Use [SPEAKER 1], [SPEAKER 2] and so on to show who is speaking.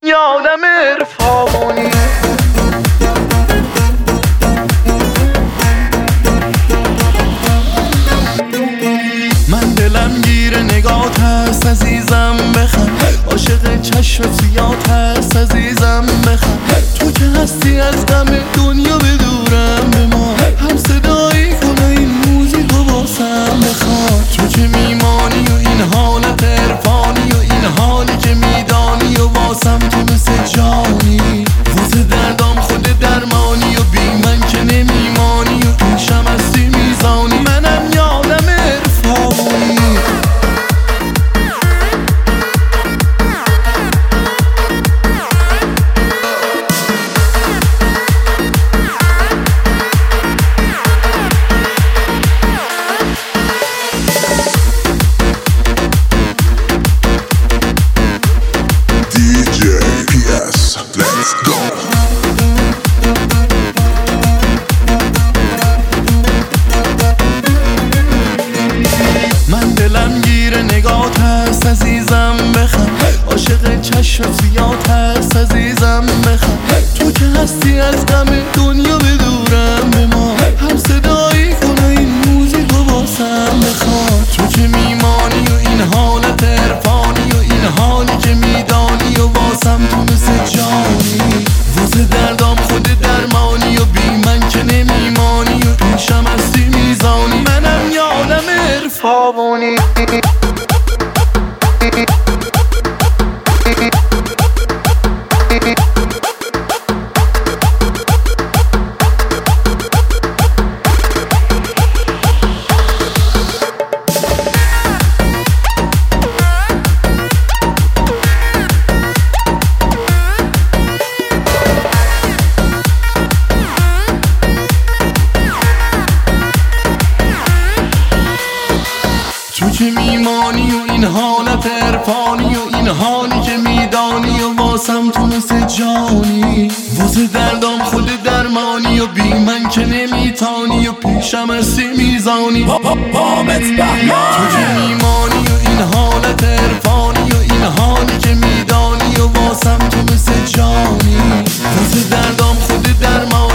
[SPEAKER 1] یه آدم عرفانی. من دلم گیر نگات هست عزیزم بخند، عاشق چشم سیات هست عزیزم بخند. تو که هستی از غم دنیا بدورم به ما، هم صدایی کنه این موزیکو باسم بخواد. تو که میمانی و این حالت عرفانی و این حالی که میدانی و واسم تو مثل جانی. واسه دردام خود درمانی و بی من که نمیمانی و این شم هستی میزانی. منم یه آدم عرفانی. من دلم گیر نگات هست عزیزم بخند، عاشق چشم سیات هست عزیزم بخند. تو که هستی از غم دنیا بدورم به ما، هم صدایی کنه این موزیکو باسم بخواد. تو که میمانی و این حالت عرفانی و این حالی که میدانی و واسم تو مثل جانی. واسه دردام خود درمانی و بی من که نمیمانی و این شم هستی میزانی. منم یه آدم عرفانی. تو که میمانی و این حالت عرفانی و این حالی که میدانی و واسم تو مثل جانی. واسه دردام خود درمانی و بی من که نمیتانی و پیشم هستی میزانی. تو که میمانی و این حالت عرفانی و این حالی که میدانی و واسم تو مثل جانی. واسه دردام خود درمانی